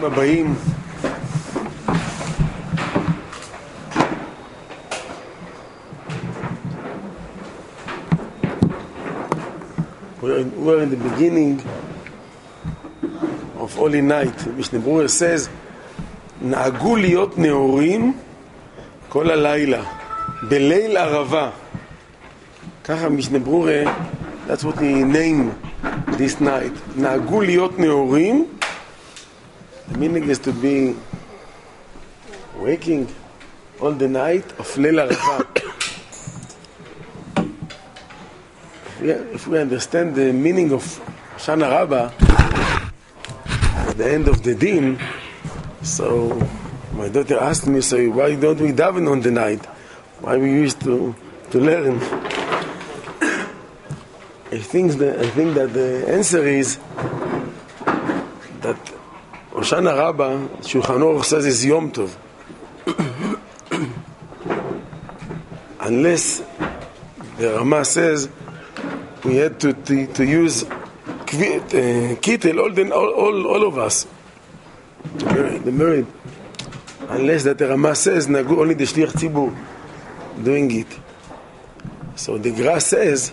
ברוכים הבאים. We're in the beginning of Holy Night. Mishnah Berurah says, נהגו להיות נאורים כל הלילה, בליל ערבה. ככה משנה ברורה, that's what he named this night. נהגו להיות נאורים, the meaning is to be waking all the night of ליל ערבה. If we understand the meaning of Shana Rabbah at the end of the din, so my daughter asked me, so why don't we daven on the night? Why we used to learn? I think that the answer is that Shana Rabbah, Shulchan Aruch says, is Yom Tov. Unless the Rama says we had to use kittel, all of us, the married. Unless that the Rama says nagu only the shliach tzibur doing it. So the Gra says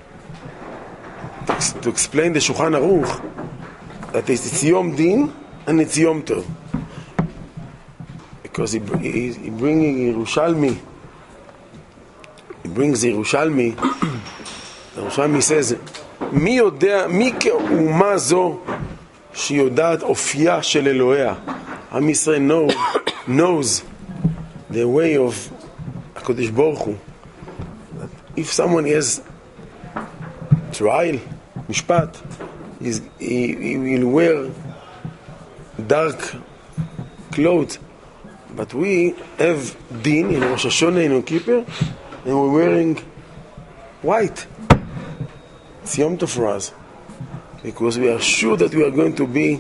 to explain the Shulchan Aruch that it's Yom Din and it's Yom Tov, because he bringing Yerushalmi. He brings Yerushalmi. Yerushalmi says, מי כאומה זו שיודעת אופייה של אלוהיה? עם ישראל knows the way of הקדוש ברוך הוא. If someone has trial, משפט, he will wear dark clothes. But we have din in Rosh Hashanah and Yom Kippur, and we're wearing white. It's Yom Tov for us, because we are sure that we are going to be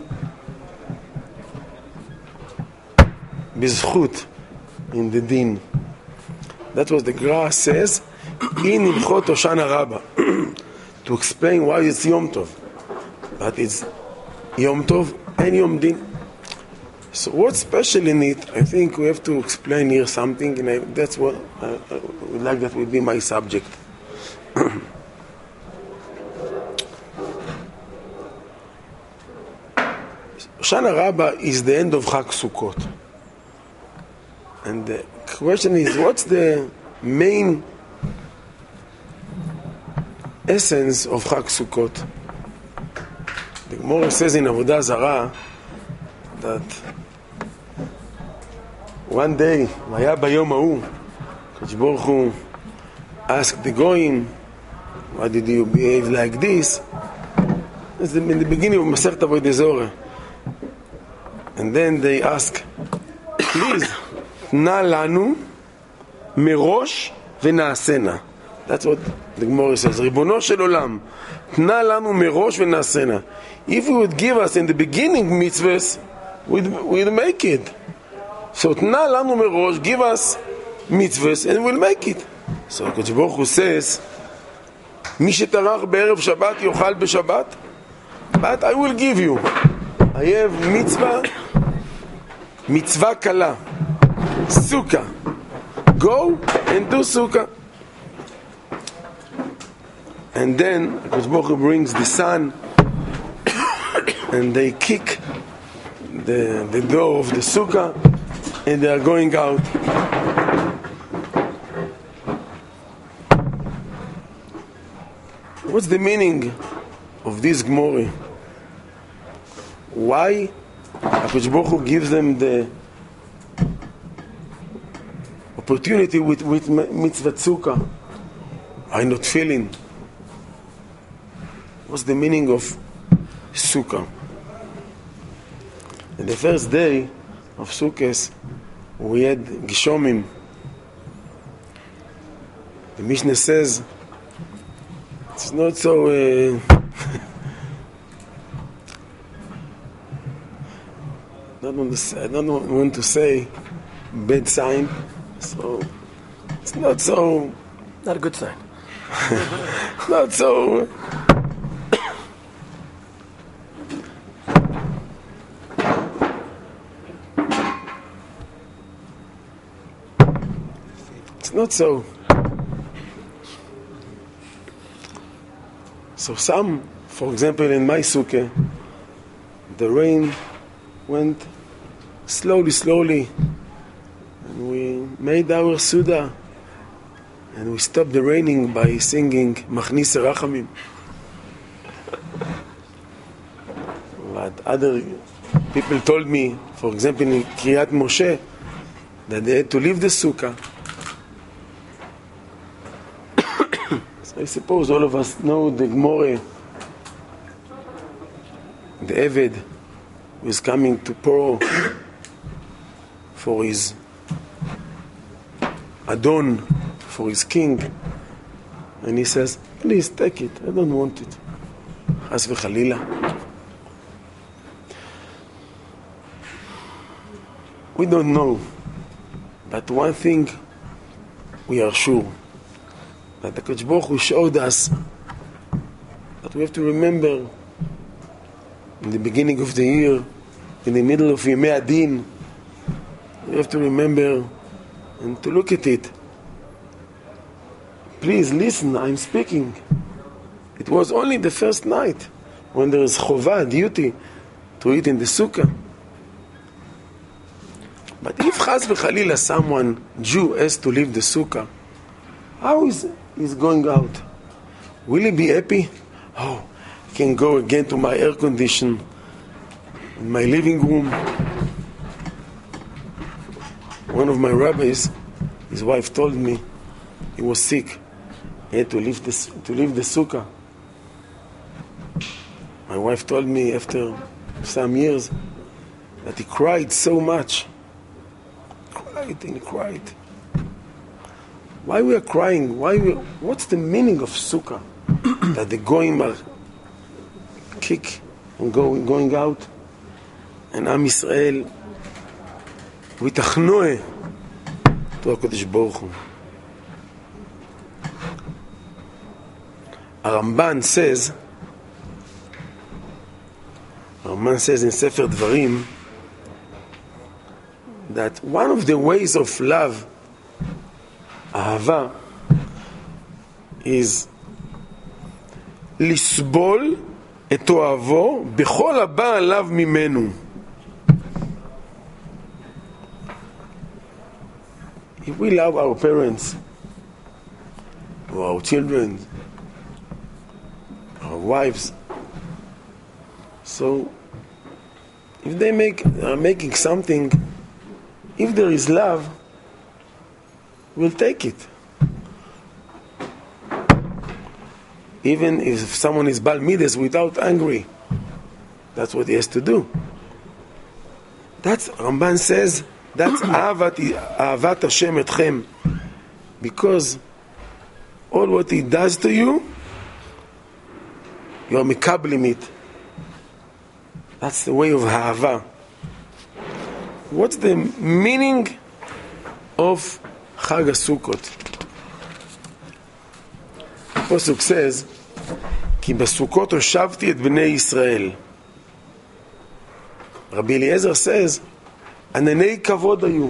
bizchut in the din. That was the Gra says in Ilchot Hoshana Rabbah to explain why it's Yom Tov, but it's Yom Tov and Yom Din. So what's special in it? I think we have to explain here something, and that's what I would like that will be my subject. Hoshana Rabbah is the end of Chag Sukkot, and the question is, what's the main essence of Chag Sukkot? The Gemara says in Avodah Zarah that one day, Vaya Bayom Ha'u, Kadosh Baruch Hu asked the Goyim, why did you behave like this? It's in the beginning of Masechet Avodah Zarah. And then they ask, please, תנה לנו מראש ונעשנה. That's what the Gemara says. ריבונו של עולם, תנה לנו מראש ונעשנה. If you would give us in the beginning mitzvahs, we'd make it. So תנה לנו מראש, give us mitzvahs, and we'll make it. So Kadosh Baruch Hu says, מי שטרח בערב שבת יאכל בשבת, but I will give you. I have mitzvah kala, sukkah. Go and do sukkah. And then Kadosh Baruch Hu brings the sun, and they kick the door of the sukkah, and they are going out. What's the meaning of this Gemara? Why HaKadosh Baruch Hu gives them the opportunity with mitzvah sukkah? I'm not feeling. What's the meaning of sukkah? In the first day of Sukkot, we had Gishomim. The Mishnah says it's not so I don't want to say bad sign, so it's not so, not a good sign. Not so. not so. So some, for example, in my sukkah, the rain went slowly, and we made our Suda, and we stopped the raining by singing Machnis Rachamim. But other people told me, for example, in Kriyat Moshe, that they had to leave the sukkah. So I suppose all of us know the Gemara, the Eved who is coming to Paro for his Adon, for his king, and he says, please take it, I don't want it. Chas v'chalila. We don't know, but one thing we are sure, that the Kadosh Baruch Hu showed us that we have to remember in the beginning of the year, in the middle of Yemei Adin, we have to remember and to look at it. Please listen, I'm speaking. It was only the first night when there is chovah, duty, to eat in the sukkah. But if chas v'chalila someone, Jew, has to leave the sukkah, how is he going out? Will he be happy? Oh, I can go again to my air condition in my living room. One of my rabbis, his wife told me, he was sick. He had to leave the sukkah. My wife told me after some years that he cried so much. Cried. Why we are crying? What's the meaning of sukkah? That the goyim are kick and going out, and Am Yisrael vitachnoe to HaKadosh Baruch Hu. Ramban says in Sefer Dvarim that one of the ways of love, ahava, is לסבול את אוהבו בכל הבא עליו ממנו. If we love our parents, or our children, our wives, so if they are making something, if there is love, we'll take it. Even if someone is Bal Midas without angry, that's what he has to do. That's, Ramban says, that's Ahavat Hashem etchem. Because all what he does to you, you are mikablim it. That's the way of Ahava. What's the meaning of Chag HaSukkot? The Pasuk says, כי בסוכות הושבתי את בני ישראל. Rabbi Eliezer says, ענני כבוד היו.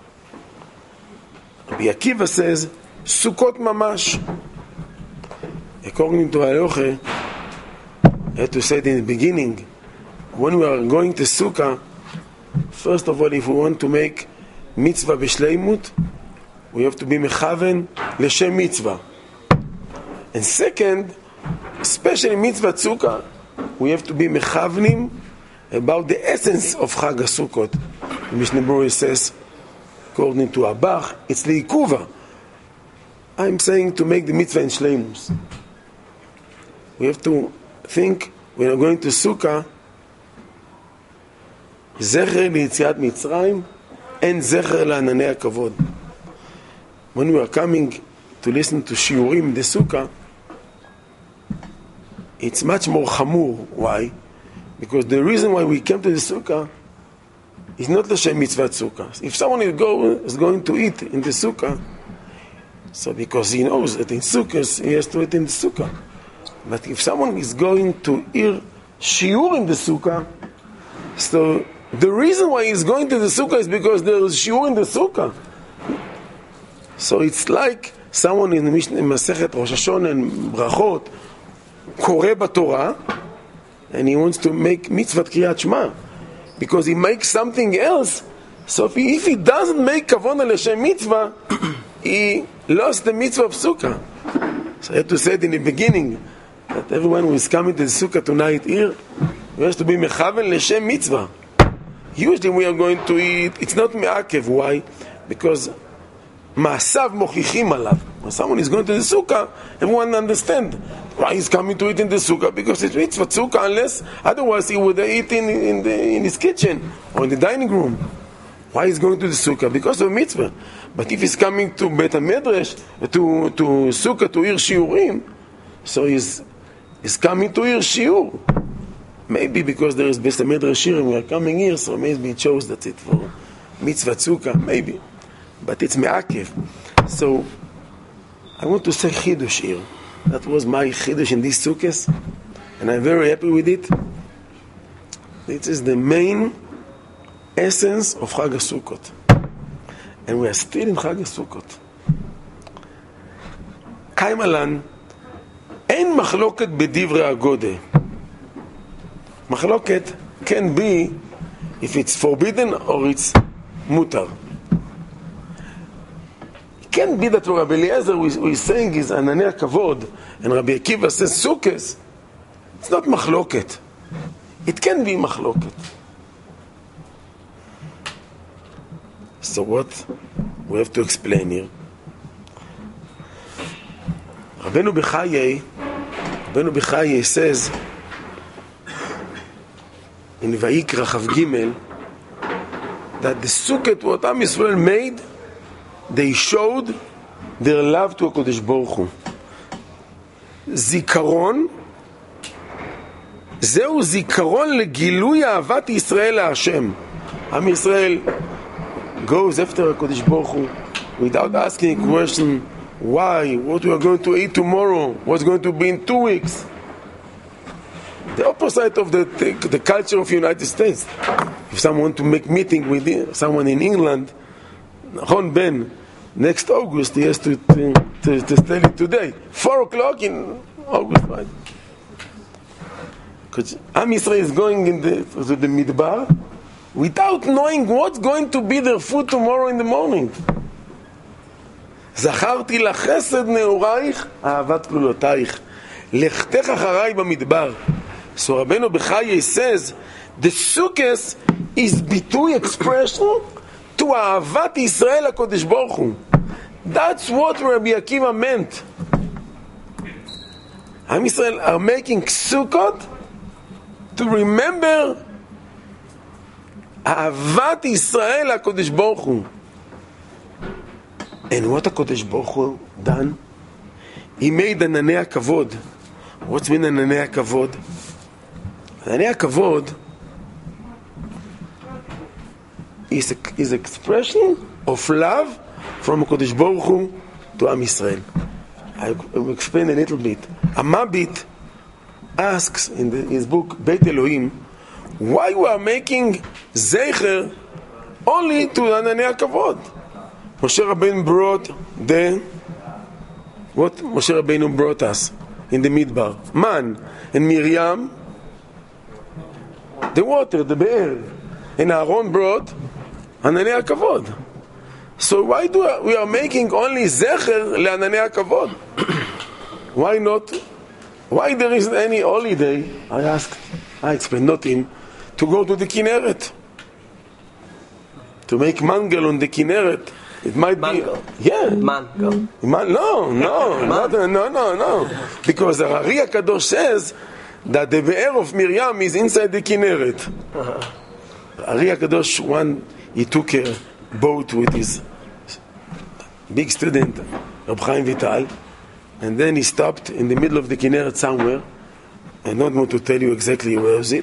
Rabbi Akiva says, סוכות ממש. According to Halacha, I had to say it in the beginning, when we are going to Sukkah, first of all, if we want to make mitzvah b'shleimut, we have to be mechaven l'shem mitzvah. And second, especially mitzvah Sukkah, we have to be mechavnim about the essence of Chag HaSukkot. Mishnah Berurah says, according to Abach, it's li'ikuva. I'm saying to make the mitzvah in shleimus. We have to think, when we're going to Sukkah, Zecher ליציאת מצרים and Zecher לענני הכבוד. When we are coming to listen to shiurim in the Sukkah, it's much more chamur. Why? Because the reason why we came to the Sukkah is not l'shem mitzvah Sukkah. If someone is going to eat in the Sukkah, so because he knows that in Sukkah he has to eat in the Sukkah. But if someone is going to hear shiur in the Sukkah, so the reason why he's going to the Sukkah is because there is shiur in the Sukkah. So it's like someone in Masechet Rosh Hashanah and Brachot Koreh B'Torah, and he wants to make mitzvah Kriyat Shema, because he makes something else. So if he doesn't make Kavanah L'Shem mitzvah, he lost the mitzvah of Sukkah. So I had to say it in the beginning, that everyone who is coming to the Sukkah tonight here, he has to be Mechaven L'Shem mitzvah. Usually we are going to eat, it's not Me'akev. Why? Because Ma'asav Mochichim Alav. When someone is going to the Sukkah, everyone understands why he's coming to eat in the Sukkah, because it's mitzvah Sukkah, unless otherwise he would eat in his kitchen or in the dining room. Why he's going to the Sukkah? Because of mitzvah. But if he's coming to Beit HaMedrash, to Sukkah, to Ir Shiurim, so he's coming to Ir Shiur. Maybe because there is Beit HaMedrash here and we are coming here, so maybe he chose that's it for mitzvah Sukkah, maybe. But it's Me'akev. So I want to say Chidush here. That was my Chidush in these Sukkahs, and I'm very happy with it. This is the main essence of Chag HaSukkot. And we are still in Chag HaSukkot. Kaimalan, אין מחלוקת בדברי הגודה. מחלוקת can be if it's forbidden or it's mutar. It can be that Rabbi Eliezer who is saying is Ananei Kavod, and Rabbi Akiva says Sukkos. It's not מחלוקת. It can be מחלוקת. So what we have to explain here? Rabbeinu Bechaye says in Vayikra Chav Gimel that the Sukkot what Am Yisrael made, they showed their love to HaKadosh Baruch Hu. זיכרון, זהו זיכרון לגילוי אהבת ישראל להשם. עם ישראל goes after HaKadosh Baruch Hu without asking a question, why, what we are going to eat tomorrow, what's going to be in 2 weeks. The opposite of the culture of the United States. If someone wants to make meeting with someone in England, Ron Ben, next August, he has to tell it today. 4 o'clock in August, right? Because Am Yisrael is going to the Midbar without knowing what's going to be their food tomorrow in the morning. זכרתי לך חסד נעורייך, אהבת כלולותייך. לכתך אחריי במדבר. So Rabbeinu Bechaye says, the Sukkos is ביטוי expression to אהבת ישראל הקודש ברוך הוא. That's what Rabbi Akiva meant. Am Yisrael are making Sukkot to remember אהבת ישראל הקודש ברוך הוא. And what HaKadosh Baruch Hu done? He made Ananei Kavod. What's mean Ananei Kavod? Ananei Kavod is expression of love from HaKadosh Baruch Hu to Am Yisrael. I will explain a little bit. Amabit asks in his book Beit Elohim, why we are making Zecher only to Ananei Kavod? Moshe Rabbeinu brought what Moshe Rabbeinu brought us in the Midbar? Man. And Miriam, the water, the Be'er. And Aaron brought Ananei Kavod. So why do we are making only Zecher le'Ananei Kavod? Why not? Why there isn't any holiday? I explained, not him, to go to the Kinneret. To make mangal on the Kinneret. It might Mango. be, yeah. Mango. No. Because the Ari HaKadosh says that the Be'er of Miriam is inside the Kinneret. Ari HaKadosh, he took a boat with his big student, Reb Chaim Vital, and then he stopped in the middle of the Kinneret somewhere. I don't want to tell you exactly where is it.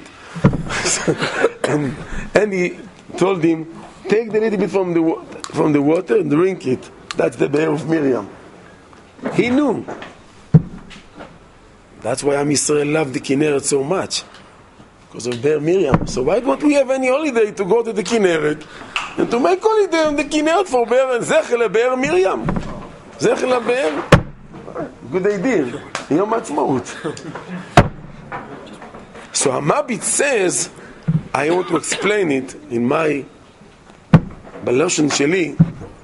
and he told him, take the little bit from the water and drink it. That's the Be'er of Miriam. He knew. That's why Am Yisrael loved the Kinneret so much. Because of Be'er Miriam. So why don't we have any holiday to go to the Kinneret and to make holiday on the Kinneret for Be'er and Zechel Be'er Miriam? זכר לבאר. Good idea. יום העצמאות. So Hamabit says, I want to explain it in my בלושן שלי.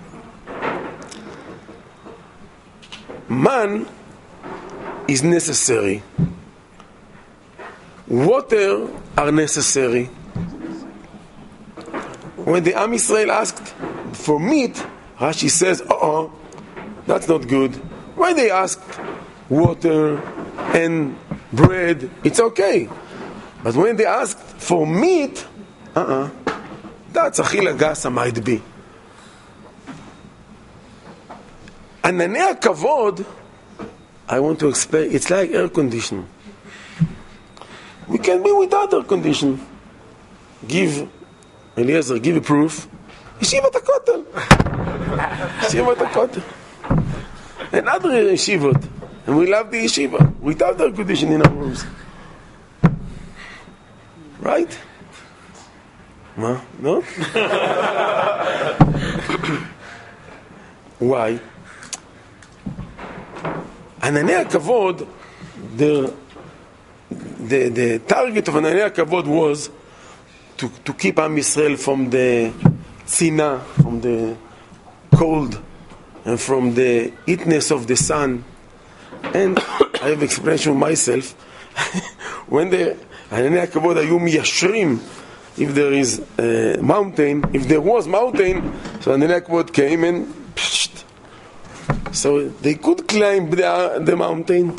Man is necessary. Water are necessary. When the Am Yisrael asked for meat, Rashi says, that's not good. When they asked water and bread, it's okay. But when they asked for meat, that's achila gasa might be. Ananei hakavod, I want to explain, it's like air conditioning. We can be without air conditioning. Eliezer, give a proof. Yeshivat HaKotel. Yeshivat HaKotel. And other yeshivot. And we love the yeshiva. Without air conditioning in our rooms. Right? No? Why? Ananei hakavod, the target of Ananei hakavod was to keep Am Yisrael from the tzina, from the cold, and from the heatness of the sun. And I have explanation myself. When the Ananei hakavod hayu miyashrim, if there is a mountain, if there was mountain, so Ananei hakavod came and psht. So they could climb the mountain.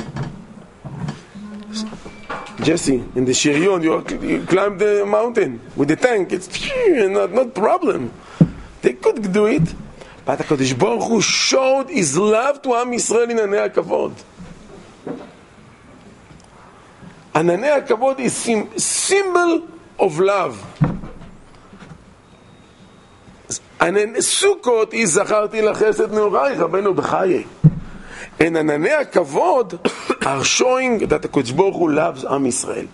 Jesse, in the Shirion, you climb the mountain with the tank. It's not problem. They could do it. But HaKadosh Baruch Hu showed His love to Am Yisrael in Ananei hakavod. Ananei hakavod is symbol of love. And in Sukkot is Zacharti Lachesed Neorai Rabbeinu B'chayei. And Ananei hakavod are showing that the HaKadosh Baruch Hu loves Am Yisrael.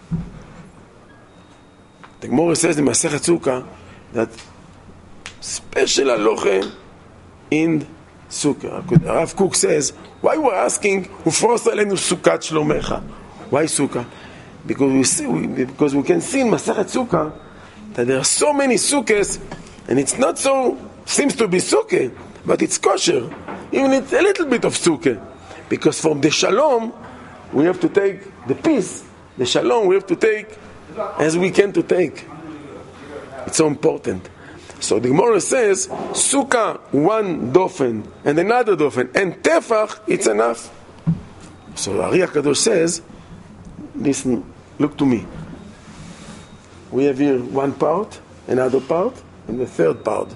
The Gemara says in Masechet Sukkah that special halacha in Sukkah. Rav Kook says, why we're asking Ufros Aleinu Sukkat Shlomecha? Why Sukkah? Because we can see in Masechet Sukkah that there are so many sukkahs, and it's not so, seems to be sukkah, but it's kosher. Even it's a little bit of sukkah. Because from the shalom, we have to take the peace. The shalom, we have to take as we can to take. It's so important. So the Gemara says, sukkah, one dofen, and another dofen, and tefach, it's enough. So Ari HaKadosh says, listen, look to me. We have here one part, another part, and the third part.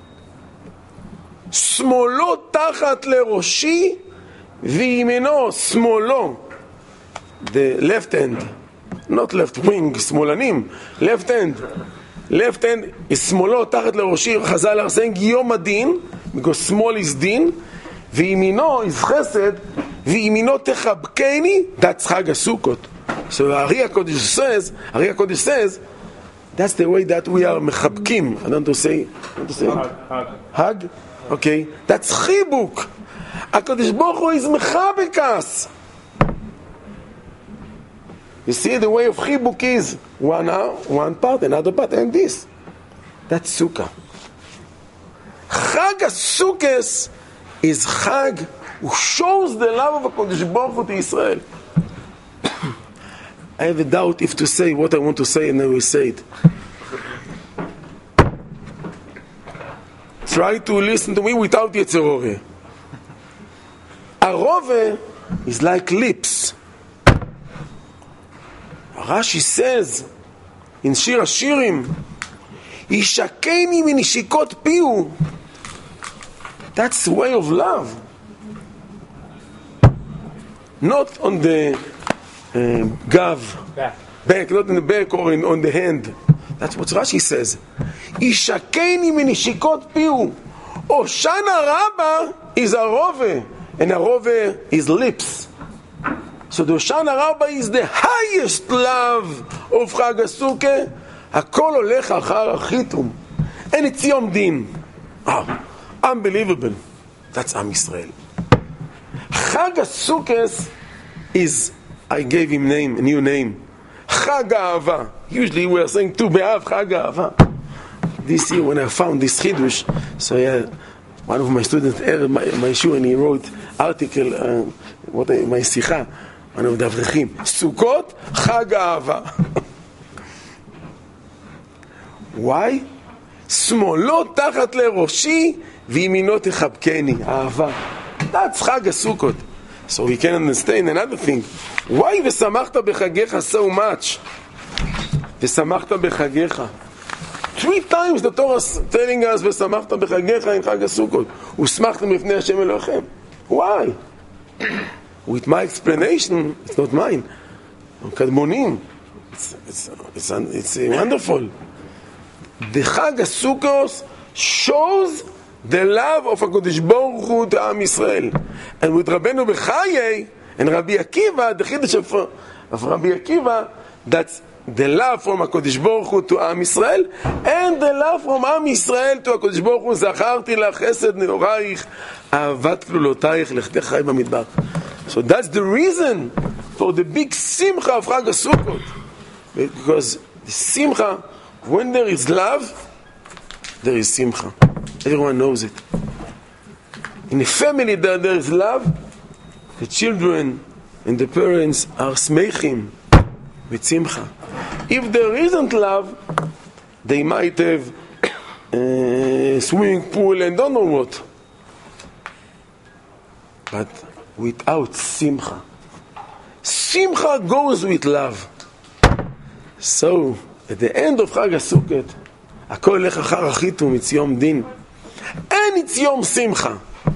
Smolo tachat leroshi וימינו, שמאלו, the left hand, not left wing, שמאלנים, left hand is שמאלו תחת לראשי, חז"ל are saying יום הדין, because small is דין, וימינו is חסד, וימינו תחבקני, that's חג הסוכות. So Ari HaKodesh says, that's the way that we are מחבקים. I don't want to say hug? Okay, that's חיבוק. HaKadosh Baruch Hu is mechabek us. You see the way of chibuk is one part, another part, and this. That's Sukkah. Chag HaSukkos is Chag who shows the love of HaKadosh Baruch Hu to Israel. I have a doubt if to say what I want to say, and I will say it. Try to listen to me without Yetzer Hora. Arove is like lips. Rashi says in Shir HaShirim, Yishakeni minishikot piu. That's the way of love. Not on the back, not in the back or on the hand. That's what Rashi says. Yishakeni minishikot piu. Oshana Rabbah is Arove. And Arove is lips. So the Hoshana Rabbah is the highest love of Chag HaSukkah. Hakol olech achar achitum. And it's Yom Din. Unbelievable. That's Am Yisrael. Chag HaSukkos is, I gave him a new name. Chag HaAhava. Usually we are saying Tu B'Av, Chag HaAhava. This year when I found this Chidush, so one of my students aired my shoe and he wrote article, my Sicha, one of the Avrechim, Sukkot, Chag HaAhava. Why? Smolo tachat leroshi v'yimino techabkeni. Ahava. That's Chag HaSukkot. So we can understand another thing. Why v'samachta b'chagecha so much? V'samachta b'chagecha. 3 times the Torah is telling us v'samachta b'chagecha in Chag HaSukkot. Usmachtem b'fnei Hashem Elohechem. Why? With my explanation, it's not mine. Kadmonim. It's wonderful. The Chag HaSukkos shows the love of HaKadosh Baruch Hu to Am Yisrael. And with Rabbeinu Bechaye and Rabbi Akiva, the Chiddush of Rabbi Akiva, that's the love from HaKadosh Baruch Hu to Am Yisrael, and the love from Am Yisrael to HaKadosh Baruch Hu, Zacharti lach chesed neoraich, ahavat klulotayich lechtech chai b'midbar. So that's the reason for the big simcha of Chag HaSukkot. Because the simcha, when there is love, there is simcha. Everyone knows it. In a family that there is love, the children and the parents are smeichim with simcha. If there isn't love, they might have a swimming pool and don't know what. But without simcha, simcha goes with love. So, at the end of Chag HaSukkot, הכל הולך אחר החיתום, it's יום דין. And it's יום שמחה.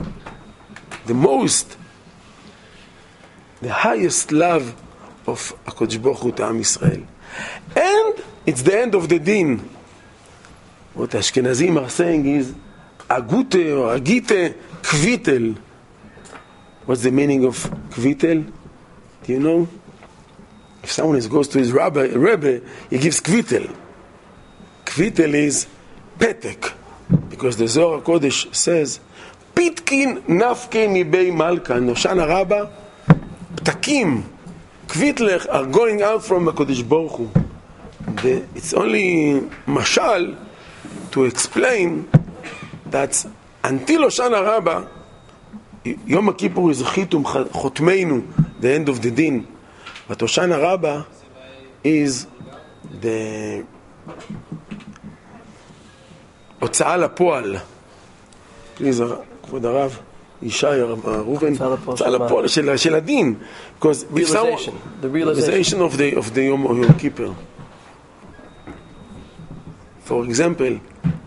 The highest love of HaKadosh Baruch Hu to Am Yisrael. And it's the end of the din. What the Ashkenazim are saying is, agute or agite kvitel. What's the meaning of kvitel? Do you know? If someone goes to his Rebbe, he gives kvitel. Kvitel is petek, because the Zohar Kodesh says, pitkin nafke mibei malka, Hoshana Rabbah, ptakim, kvitlech are going out from the Kodesh Baruch Hu. It's only mashal to explain that until Hoshana Rabbah, Yom Kippur is chitum chotmeinu, the end of the din. But Hoshana Rabbah is the הוצאה לפועל. פליז, כבוד הרב, ישי, ראובן, הוצאה לפועל של הדין. Because the realization of the Yom Kippur. For example,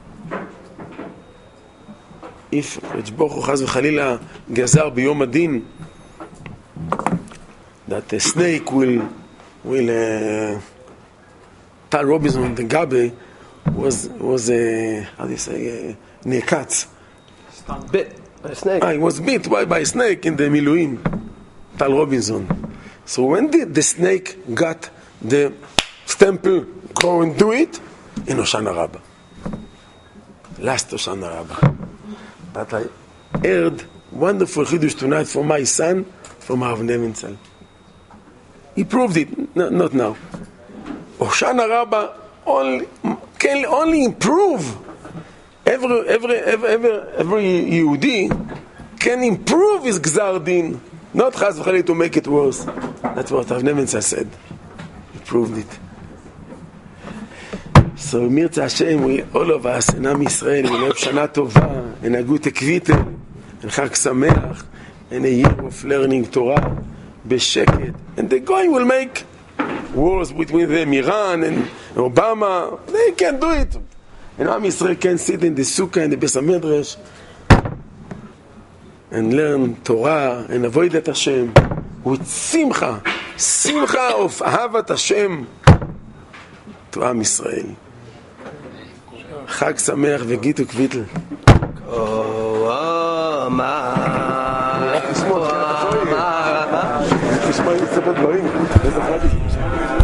if ברוך הוא חס וחלילה גזר ביום הדין that a snake will Tal Robinson, the Gabe, was how do you say, נעקץ. Bit by a snake. He was bit by a snake in the Miluim, Tal Robinson. So when did the snake got the stample, go and do it? In Hoshana Rabbah. Last Hoshana Rabbah. But I heard wonderful Chidush tonight from my son, from Rav Nevinzal. He proved it, not now. Hoshana Rabbah can only improve. Every Yehudi can improve his Gzar Din, not Chas v'Chalil to make it worse. That's what Rav Nevinzal said. He proved it. So Mirza Hashem, all of us, in Am Yisrael, we have Shana Tova, and a good Ekvitel, and Chag Sameach, and a year of learning Torah, Besheket. And the Goyim will make wars between them, Iran and Obama. They can do it. And Am Yisrael can sit in the Sukkah and the Beis HaMedrash and learn Torah and avoid that Hashem with Simcha of Ahavat Hashem to Am Yisrael. Chag Sameach v'Gitu Kvitel. תשמע, תשמע, תשמע, תשמע, תשמע, תשמע,